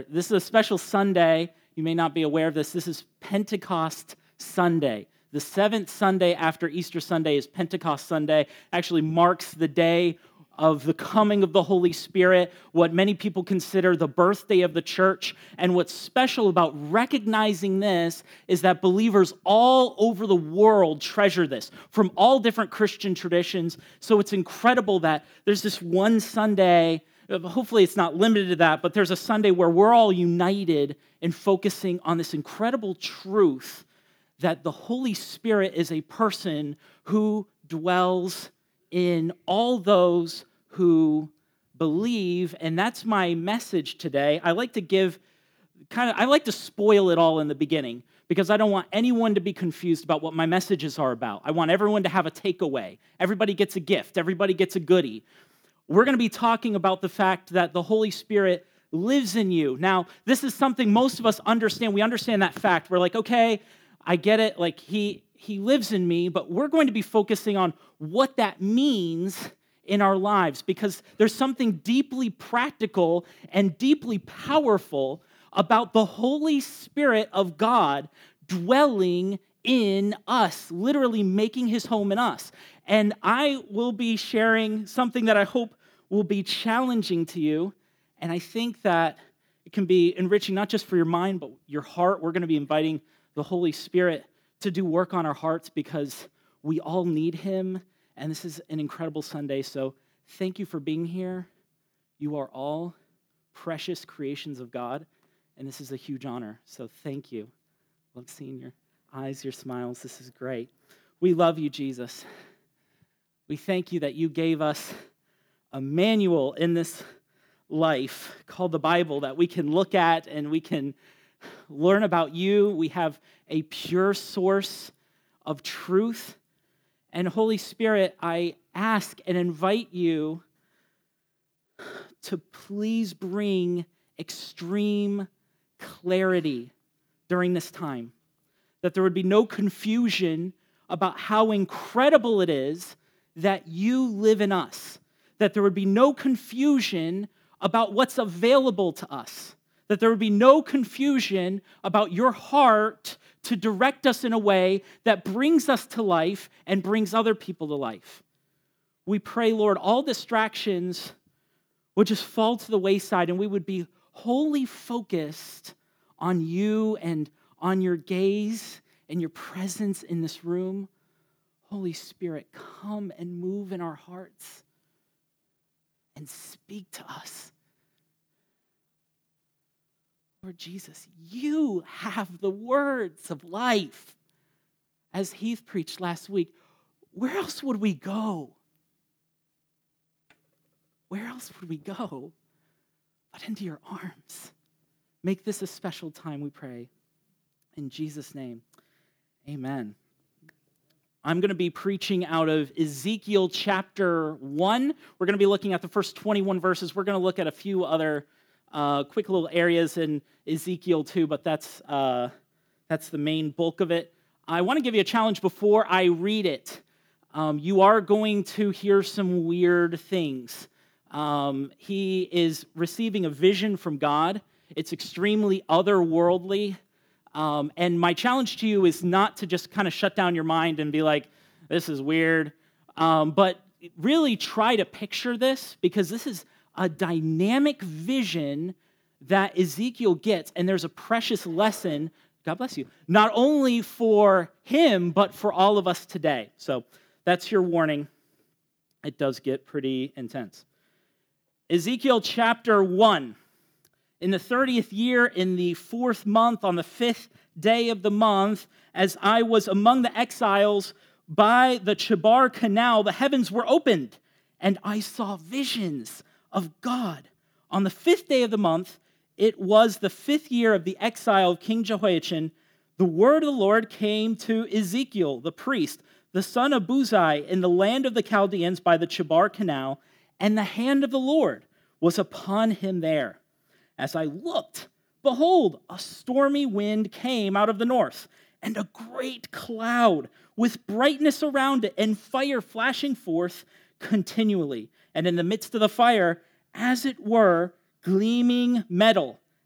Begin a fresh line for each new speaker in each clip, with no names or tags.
This is a special Sunday. You may not be aware of this. This is Pentecost Sunday. The seventh Sunday after Easter Sunday is Pentecost Sunday. Actually marks the day of the coming of the Holy Spirit, what many people consider the birthday of the church. And what's special about recognizing this is that believers all over the world treasure this, from all different Christian traditions. So it's incredible that there's this one Sunday, hopefully it's not limited to that, but there's a Sunday where we're all united in focusing on this incredible truth that the Holy Spirit is a person who dwells in all those who believe, and that's my message today. I like to spoil it all in the beginning because I don't want anyone to be confused about what my messages are about. I want everyone to have a takeaway. Everybody gets a gift. Everybody gets a goodie. We're going to be talking about the fact that the Holy Spirit lives in you. Now, this is something most of us understand. We understand that fact. We're like, okay, I get it. Like, he lives in me, but we're going to be focusing on what that means in our lives because there's something deeply practical and deeply powerful about the Holy Spirit of God dwelling in us, literally making his home in us. And I will be sharing something that I hope will be challenging to you, and I think that it can be enriching not just for your mind, but your heart. We're going to be inviting the Holy Spirit to do work on our hearts because we all need him. And this is an incredible Sunday, so thank you for being here. You are all precious creations of God, and this is a huge honor, so thank you. Love seeing your eyes, your smiles. This is great. We love you, Jesus. We thank you that you gave us a manual in this life called the Bible that we can look at and we can learn about you. We have a pure source of truth. And Holy Spirit, I ask and invite you to please bring extreme clarity during this time, that there would be no confusion about how incredible it is that you live in us, that there would be no confusion about what's available to us, that there would be no confusion about your heart to direct us in a way that brings us to life and brings other people to life. We pray, Lord, all distractions would just fall to the wayside and we would be wholly focused on you and on your gaze and your presence in this room. Holy Spirit, come and move in our hearts and speak to us. Lord Jesus, you have the words of life. As Heath preached last week, where else would we go? Where else would we go but into your arms? Make this a special time, we pray. In Jesus' name, amen. I'm going to be preaching out of Ezekiel chapter 1. We're going to be looking at the first 21 verses. We're going to look at a few other quick little areas in Ezekiel too, but that's the main bulk of it. I want to give you a challenge before I read it. You are going to hear some weird things. He is receiving a vision from God. It's extremely otherworldly. And my challenge to you is not to just kind of shut down your mind and be like, this is weird, but really try to picture this because this is a dynamic vision that Ezekiel gets, and there's a precious lesson, God bless you, not only for him, but for all of us today. So that's your warning. It does get pretty intense. Ezekiel chapter 1. In the 30th year, in the 4th month, on the 5th day of the month, as I was among the exiles by the Chebar Canal, the heavens were opened, and I saw visions of God. On the 5th day of the month, it was the 5th year of the exile of King Jehoiachin, the word of the Lord came to Ezekiel, the priest, the son of Buzi, in the land of the Chaldeans by the Chebar Canal, and the hand of the Lord was upon him there. As I looked, behold, a stormy wind came out of the north, and a great cloud with brightness around it, and fire flashing forth continually. And in the midst of the fire, as it were, gleaming metal,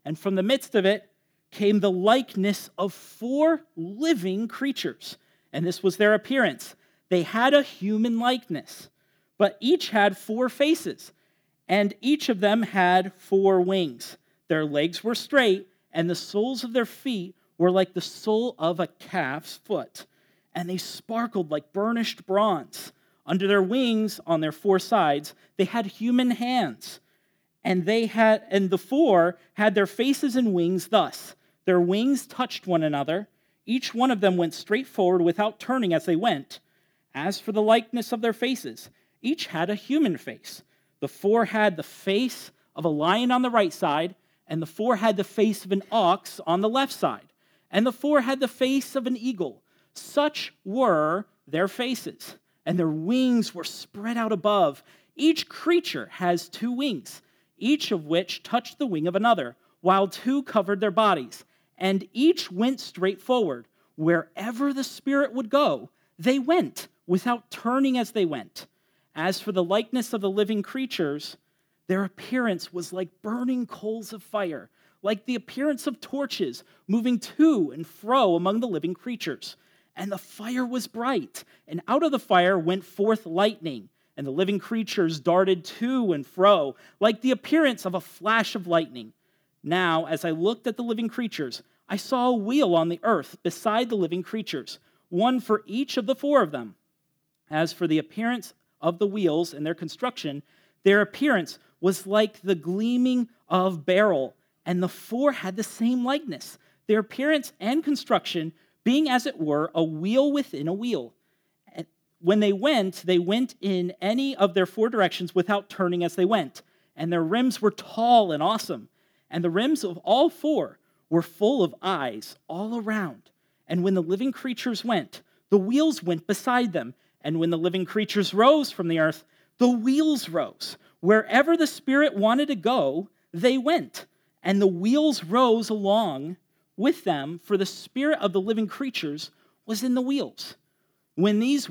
And from the midst of it came the likeness of 4 living creatures. And this was their appearance. They had a human likeness, but each had 4 faces, and each of them had 4 wings. Their legs were straight, and the soles of their feet were like the sole of a calf's foot, and they sparkled like burnished bronze. Under their wings, on their 4 sides, they had human hands, and the 4 had their faces and wings thus. Their wings touched one another. Each one of them went straight forward without turning as they went. As for the likeness of their faces, each had a human face. The 4 had the face of a lion on the right side, and the 4 had the face of an ox on the left side, and the 4 had the face of an eagle. Such were their faces, and their wings were spread out above. Each creature has 2 wings, each of which touched the wing of another, while 2 covered their bodies. And each went straight forward. Wherever the Spirit would go, they went, without turning as they went. As for the likeness of the living creatures, their appearance was like burning coals of fire, like the appearance of torches moving to and fro among the living creatures. And the fire was bright, and out of the fire went forth lightning, and the living creatures darted to and fro, like the appearance of a flash of lightning. Now, as I looked at the living creatures, I saw a wheel on the earth beside the living creatures, one for each of the 4 of them. As for the appearance of the wheels and their construction, their appearance was like the gleaming of beryl, and the 4 had the same likeness, their appearance and construction being as it were a wheel within a wheel. And when they went in any of their 4 directions without turning as they went, and their rims were tall and awesome. And the rims of all 4 were full of eyes all around. And when the living creatures went, the wheels went beside them. And when the living creatures rose from the earth, the wheels rose. Wherever the Spirit wanted to go, they went. And the wheels rose along with them, for the spirit of the living creatures was in the wheels. When those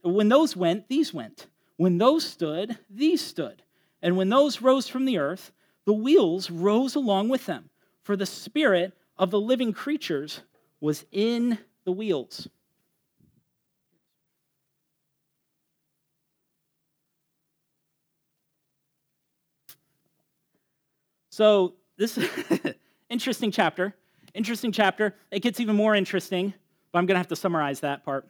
went, these went. When those stood, these stood. And when those rose from the earth, the wheels rose along with them, for the spirit of the living creatures was in the wheels. So this is interesting chapter. It gets even more interesting, but I'm going to have to summarize that part.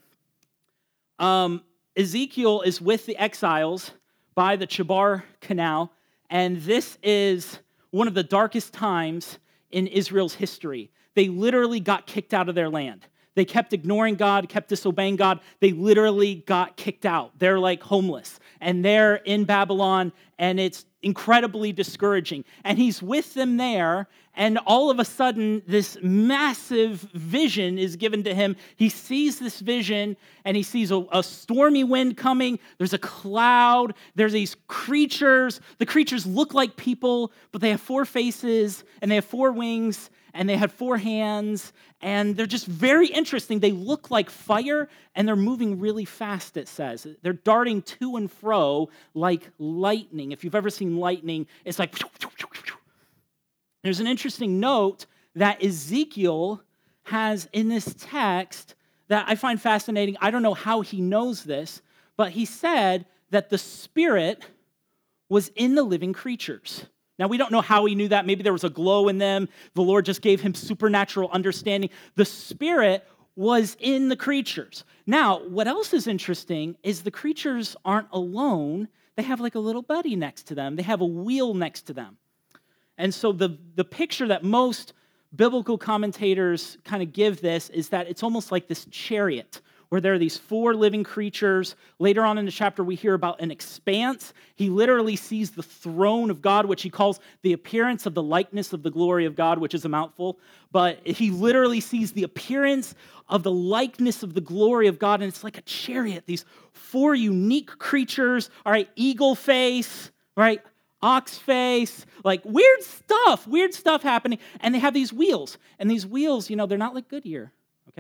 Ezekiel is with the exiles by the Chebar Canal, and this is one of the darkest times in Israel's history. They literally got kicked out of their land. They kept ignoring God, kept disobeying God. They literally got kicked out. They're like homeless, and they're in Babylon, and it's incredibly discouraging. And he's with them there, and all of a sudden, this massive vision is given to him. He sees this vision, and he sees a stormy wind coming. There's a cloud. There's these creatures. The creatures look like people, but they have 4 faces, and they have 4 wings, and they had 4 hands, and they're just very interesting. They look like fire, and they're moving really fast, it says. They're darting to and fro like lightning. If you've ever seen lightning, it's like... There's an interesting note that Ezekiel has in this text that I find fascinating. I don't know how he knows this, but he said that the Spirit was in the living creatures. Now, we don't know how he knew that. Maybe there was a glow in them. The Lord just gave him supernatural understanding. The Spirit was in the creatures. Now, what else is interesting is the creatures aren't alone. They have like a little buddy next to them. They have a wheel next to them. And so the picture that most biblical commentators kind of give this is that it's almost like this chariot where there are these 4 living creatures. Later on in the chapter, we hear about an expanse. He literally sees the throne of God, which he calls the appearance of the likeness of the glory of God, which is a mouthful. But he literally sees the appearance of the likeness of the glory of God, and it's like a chariot. These 4 unique creatures, all right, eagle face, right, ox face, like weird stuff happening. And they have these wheels. And these wheels, they're not like Goodyear, okay?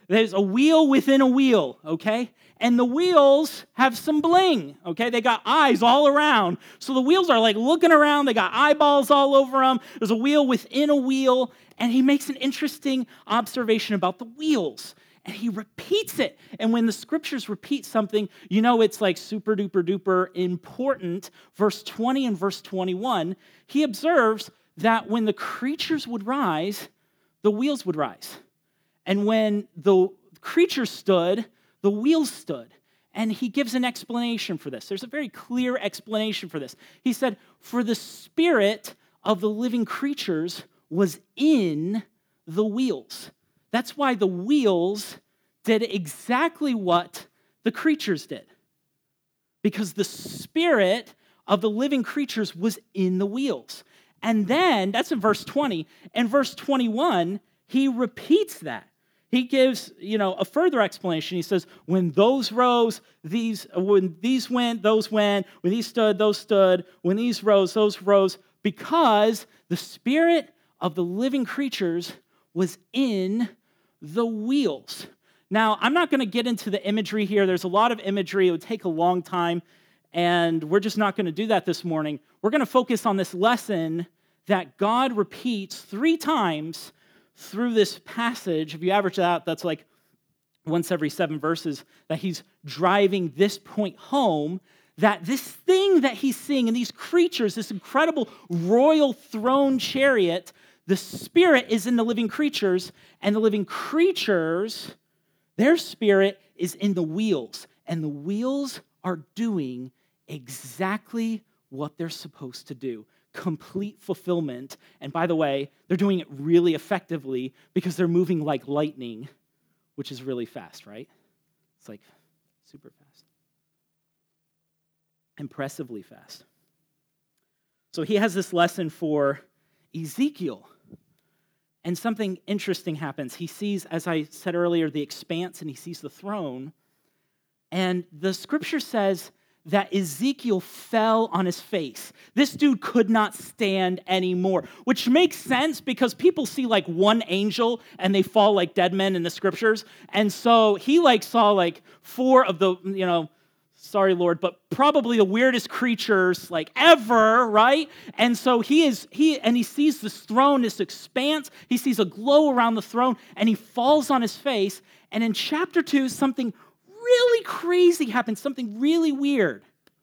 There's a wheel within a wheel, okay? And the wheels have some bling, okay? They got eyes all around. So the wheels are like looking around. They got eyeballs all over them. There's a wheel within a wheel. And he makes an interesting observation about the wheels. And he repeats it. And when the scriptures repeat something, you know it's like super duper duper important. Verse 20 and verse 21, he observes that when the creatures would rise, the wheels would rise. And when the creatures stood, the wheels stood. And he gives an explanation for this. There's a very clear explanation for this. He said, for the spirit of the living creatures was in the wheels. That's why the wheels did exactly what the creatures did. Because the spirit of the living creatures was in the wheels. And then, that's in verse 20. And verse 21, he repeats that. He gives, a further explanation. He says, when those rose, when these went, those went. When these stood, those stood. When these rose, those rose. Because the spirit of the living creatures was in the wheels. Now, I'm not going to get into the imagery here. There's a lot of imagery. It would take a long time, and we're just not going to do that this morning. We're going to focus on this lesson that God repeats 3 times through this passage. If you average that out, that's like once every 7 verses, that he's driving this point home, that this thing that he's seeing and these creatures, this incredible royal throne chariot, the spirit is in the living creatures, and the living creatures, their spirit is in the wheels, and the wheels are doing exactly what they're supposed to do. Complete fulfillment. And by the way, they're doing it really effectively because they're moving like lightning, which is really fast, right? It's like super fast. Impressively fast. So he has this lesson for Ezekiel. And something interesting happens. He sees, as I said earlier, the expanse, and he sees the throne. And the scripture says that Ezekiel fell on his face. This dude could not stand anymore, which makes sense because people see like one angel and they fall like dead men in the scriptures. And so he saw 4 of the, sorry, Lord, but probably the weirdest creatures ever, right? And so he sees this throne, this expanse. He sees a glow around the throne, and he falls on his face. And in chapter 2, something really crazy happens, something really weird.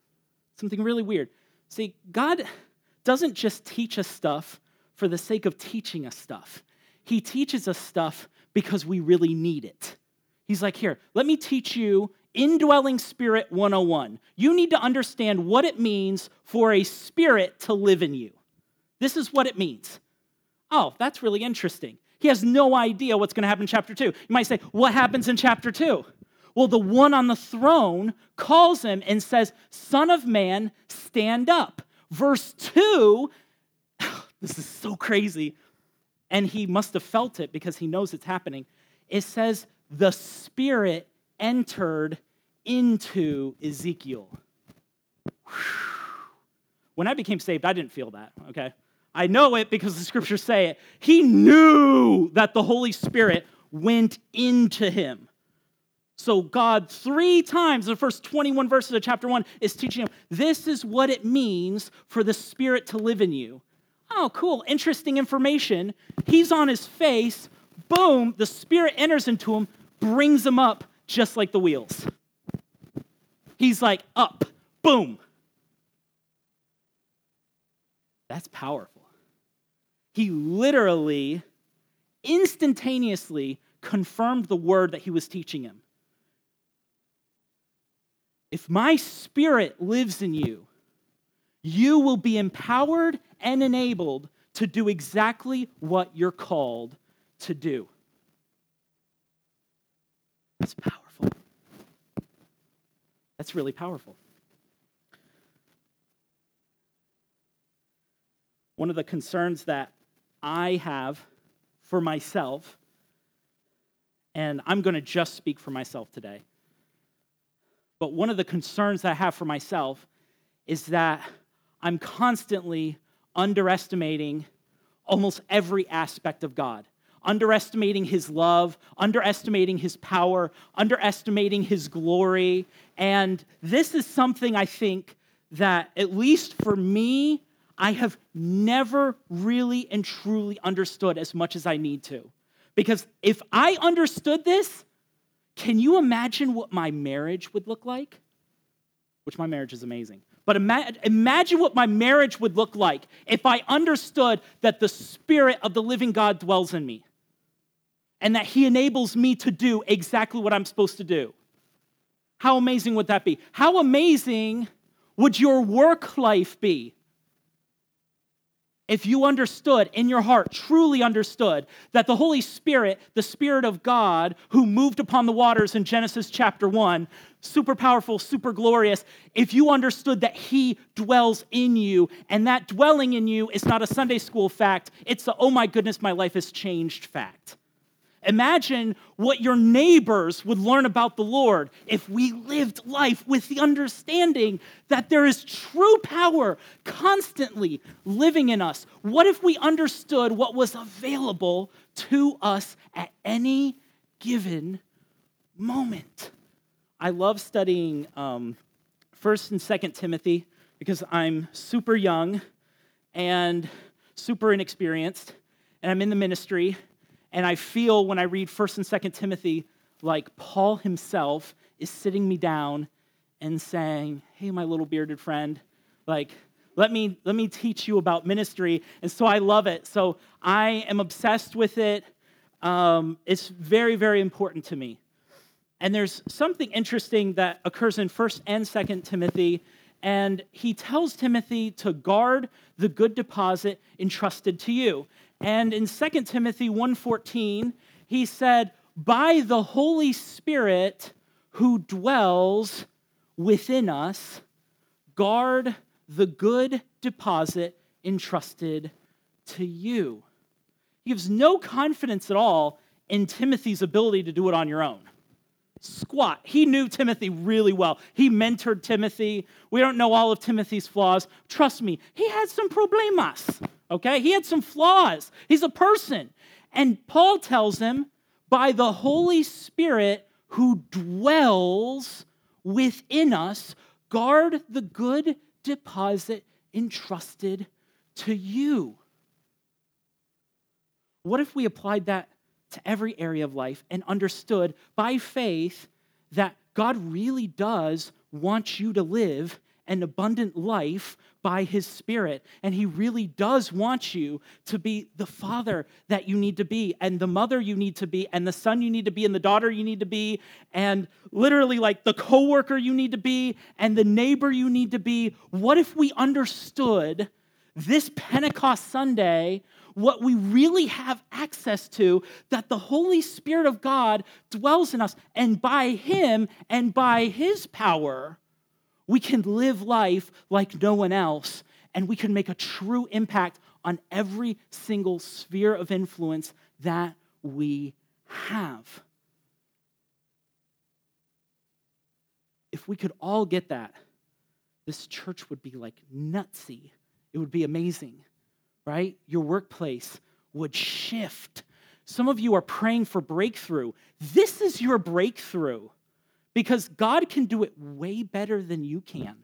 See, God doesn't just teach us stuff for the sake of teaching us stuff. He teaches us stuff because we really need it. He's like, here, let me teach you Indwelling Spirit 101. You need to understand what it means for a spirit to live in you. This is what it means. Oh, that's really interesting. He has no idea what's going to happen in chapter 2. You might say, what happens in chapter 2? Well, the one on the throne calls him and says, Son of man, stand up. Verse 2, this is so crazy, and he must have felt it because he knows it's happening. It says, the Spirit entered into Ezekiel. When I became saved, I didn't feel that, okay? I know it because the scriptures say it. He knew that the Holy Spirit went into him. So God 3 times, the first 21 verses of chapter 1, is teaching him, this is what it means for the Spirit to live in you. Oh, cool, interesting information. He's on his face. Boom, the Spirit enters into him, brings him up just like the wheels. He's like, up, boom. That's powerful. He literally, instantaneously confirmed the word that he was teaching him. If my Spirit lives in you, you will be empowered and enabled to do exactly what you're called to do. That's powerful. That's really powerful. One of the concerns that I have for myself, and I'm going to just speak for myself today, but one of the concerns that I have for myself is that I'm constantly underestimating almost every aspect of God. underestimating his love, underestimating his power, underestimating his glory. And this is something I think that, at least for me, I have never really and truly understood as much as I need to. Because if I understood this, can you imagine what my marriage would look like? Which my marriage is amazing. But imagine what my marriage would look like if I understood that the Spirit of the living God dwells in me and that he enables me to do exactly what I'm supposed to do. How amazing would that be? How amazing would your work life be if you understood in your heart, truly understood, that the Holy Spirit, the Spirit of God, who moved upon the waters in Genesis chapter 1, super powerful, super glorious, if you understood that he dwells in you, and that dwelling in you is not a Sunday school fact, it's a, oh my goodness, my life has changed fact. Imagine what your neighbors would learn about the Lord if we lived life with the understanding that there is true power constantly living in us. What if we understood what was available to us at any given moment? I love studying 1st and 2nd Timothy because I'm super young and super inexperienced, and I'm in the ministry. And I feel when I read 1st and 2nd Timothy, like Paul himself is sitting me down and saying, hey, my little bearded friend, like, let me teach you about ministry. And so I love it. So I am obsessed with it. It's very, very important to me. And there's something interesting that occurs in 1st and 2nd Timothy. And he tells Timothy to guard the good deposit entrusted to you. And in 2 Timothy 1:14, he said, by the Holy Spirit who dwells within us, guard the good deposit entrusted to you. He gives no confidence at all in Timothy's ability to do it on your own. Squat. He knew Timothy really well. He mentored Timothy. We don't know all of Timothy's flaws. Trust me, he had some problemas, okay? He had some flaws. He's a person. And Paul tells him, by the Holy Spirit who dwells within us, guard the good deposit entrusted to you. What if we applied that to every area of life and understood by faith that God really does want you to live an abundant life by his Spirit, and he really does want you to be the father that you need to be, and the mother you need to be, and the son you need to be, and the daughter you need to be, and literally like the coworker you need to be, and the neighbor you need to be? What if we understood this Pentecost Sunday what we really have access to, that the Holy Spirit of God dwells in us, and by him and by his power, we can live life like no one else, and we can make a true impact on every single sphere of influence that we have. If we could all get that, this church would be like nutsy. It would be amazing, right? Your workplace would shift. Some of you are praying for breakthrough. This is your breakthrough, because God can do it way better than you can.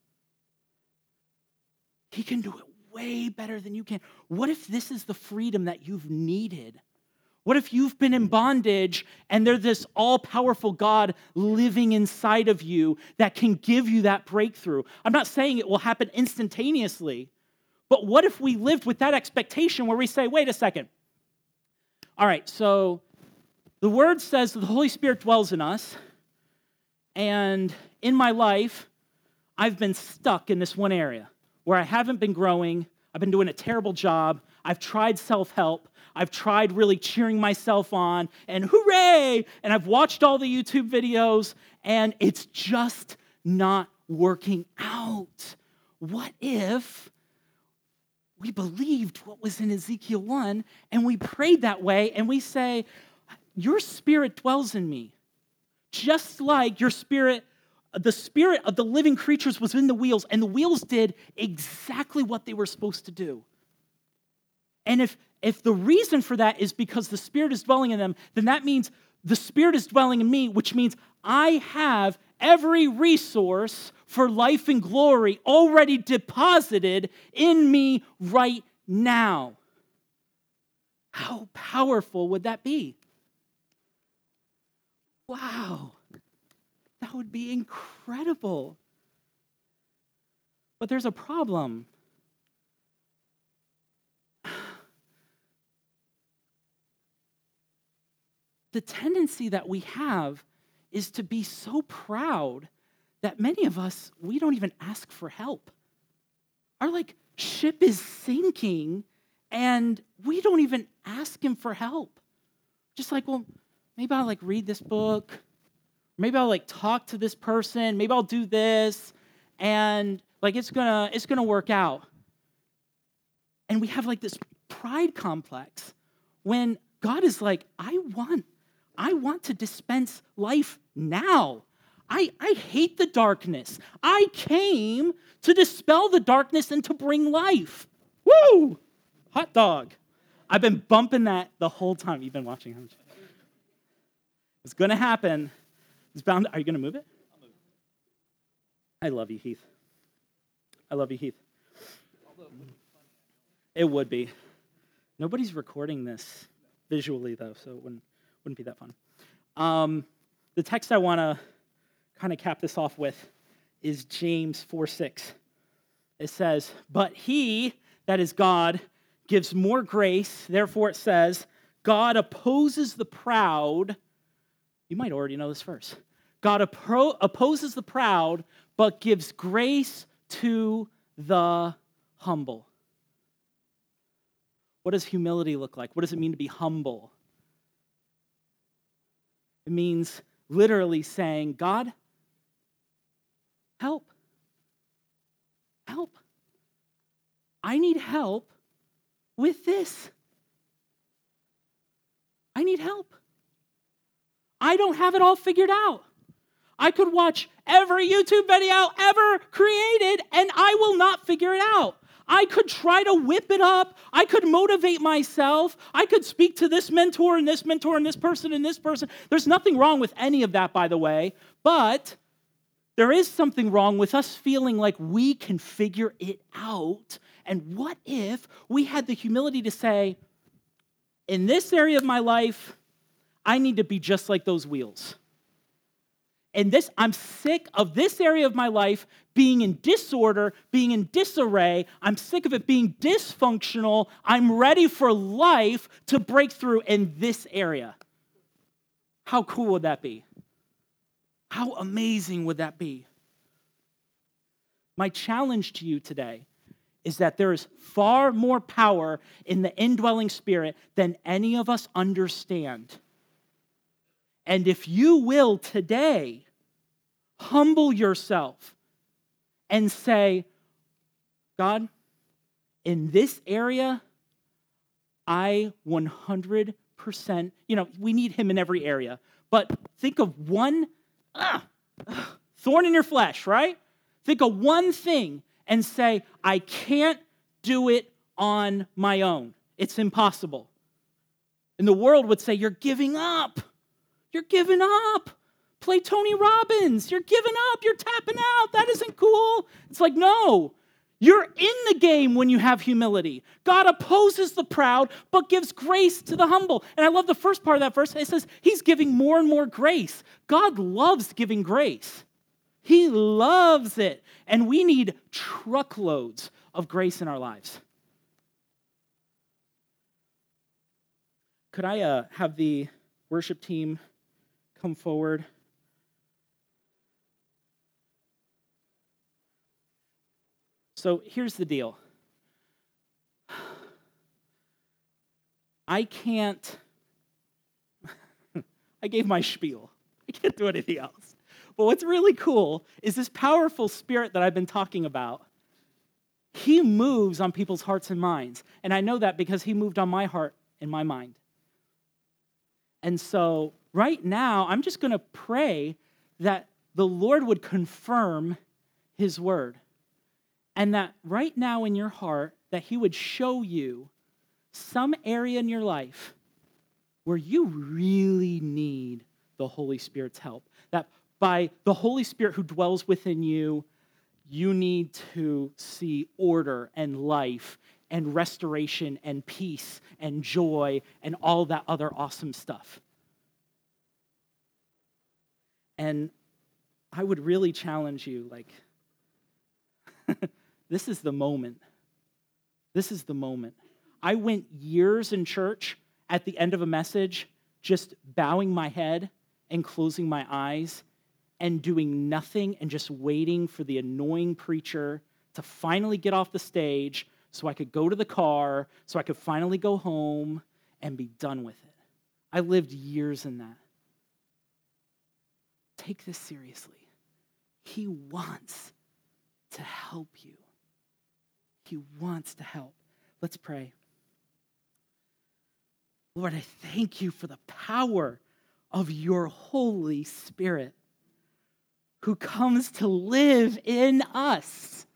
He can do it way better than you can. What if this is the freedom that you've needed? What if you've been in bondage and there's this all-powerful God living inside of you that can give you that breakthrough? I'm not saying it will happen instantaneously, but what if we lived with that expectation where we say, wait a second. All right, so the Word says that the Holy Spirit dwells in us, and in my life, I've been stuck in this one area where I haven't been growing. I've been doing a terrible job. I've tried self-help. I've tried really cheering myself on, and hooray! And I've watched all the YouTube videos, and it's just not working out. What if we believed what was in Ezekiel 1, and we prayed that way, and we say, your Spirit dwells in me. Just like your Spirit, the Spirit of the living creatures was in the wheels, and the wheels did exactly what they were supposed to do. And if the reason for that is because the Spirit is dwelling in them, then that means the Spirit is dwelling in me, which means I have every resource for life and glory already deposited in me right now. How powerful would that be? Wow, that would be incredible. But there's a problem. The tendency that we have is to be so proud that many of us, we don't even ask for help. Our ship is sinking and we don't even ask him for help. Just well, maybe I'll read this book. Maybe I'll talk to this person. Maybe I'll do this, and it's gonna work out. And we have this pride complex when God is I want to dispense life now. I hate the darkness. I came to dispel the darkness and to bring life. Woo! Hot dog. I've been bumping that the whole time. You've been watching, haven't you? It's going to happen. It's bound. Are you going to move it? I'll move it. I love you, Heath. I love you, Heath. It would be. Nobody's recording this visually, though, so it wouldn't be that fun. The text I want to kind of cap this off with is James 4:6. It says, "But he, that is God, gives more grace. Therefore it says, God opposes the proud." You might already know this verse. God opposes the proud, but gives grace to the humble. What does humility look like? What does it mean to be humble? It means literally saying, God, help. Help. I need help with this. I need help. I don't have it all figured out. I could watch every YouTube video ever created, and I will not figure it out. I could try to whip it up. I could motivate myself. I could speak to this mentor and this mentor and this person and this person. There's nothing wrong with any of that, by the way, but there is something wrong with us feeling like we can figure it out. And what if we had the humility to say, in this area of my life, I need to be just like those wheels. And I'm sick of this area of my life being in disorder, being in disarray. I'm sick of it being dysfunctional. I'm ready for life to break through in this area. How cool would that be? How amazing would that be? My challenge to you today is that there is far more power in the indwelling Spirit than any of us understand. And if you will today humble yourself and say, God, in this area, I 100%, we need him in every area. But think of one thorn in your flesh, right? Think of one thing and say, I can't do it on my own. It's impossible. And the world would say, you're giving up. You're giving up. Play Tony Robbins. You're giving up. You're tapping out. That isn't cool. It's no. You're in the game when you have humility. God opposes the proud, but gives grace to the humble. And I love the first part of that verse. It says he's giving more and more grace. God loves giving grace. He loves it. And we need truckloads of grace in our lives. Could I have the worship team come forward? So here's the deal. I gave my spiel. I can't do anything else. But what's really cool is this powerful Spirit that I've been talking about. He moves on people's hearts and minds. And I know that because he moved on my heart and my mind. And so right now, I'm just going to pray that the Lord would confirm his word. And that right now in your heart, that he would show you some area in your life where you really need the Holy Spirit's help. That by the Holy Spirit who dwells within you, you need to see order and life and restoration and peace and joy and all that other awesome stuff. And I would really challenge you, this is the moment. This is the moment. I went years in church at the end of a message just bowing my head and closing my eyes and doing nothing and just waiting for the annoying preacher to finally get off the stage so I could go to the car, so I could finally go home and be done with it. I lived years in that. Take this seriously. He wants to help you. He wants to help. Let's pray. Lord, I thank you for the power of your Holy Spirit who comes to live in us.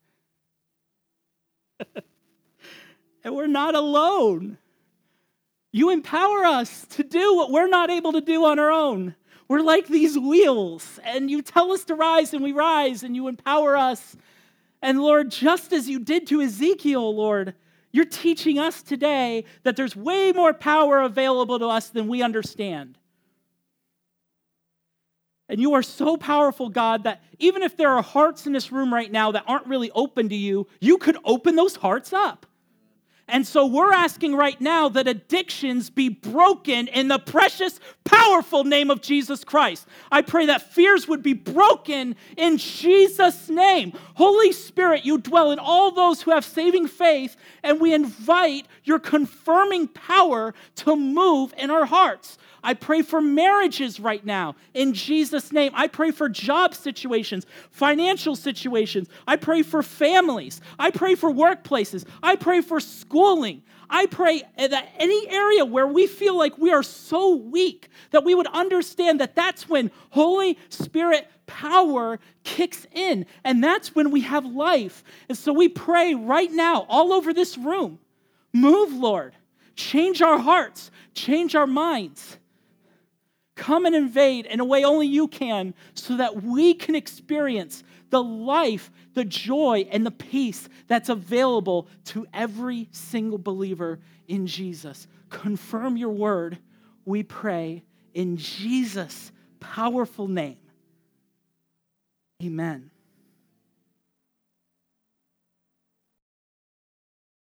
And we're not alone. You empower us to do what we're not able to do on our own. We're like these wheels, and you tell us to rise, and we rise, and you empower us. And Lord, just as you did to Ezekiel, Lord, you're teaching us today that there's way more power available to us than we understand. And you are so powerful, God, that even if there are hearts in this room right now that aren't really open to you, you could open those hearts up. And so we're asking right now that addictions be broken in the precious, powerful name of Jesus Christ. I pray that fears would be broken in Jesus' name. Holy Spirit, you dwell in all those who have saving faith, and we invite your confirming power to move in our hearts. I pray for marriages right now in Jesus' name. I pray for job situations, financial situations. I pray for families. I pray for workplaces. I pray for schooling. I pray that any area where we feel like we are so weak, that we would understand that that's when Holy Spirit power kicks in, and that's when we have life. And so we pray right now all over this room, move, Lord. Change our hearts. Change our minds. Come and invade in a way only you can so that we can experience the life, the joy, and the peace that's available to every single believer in Jesus. Confirm your word, we pray, in Jesus' powerful name. Amen.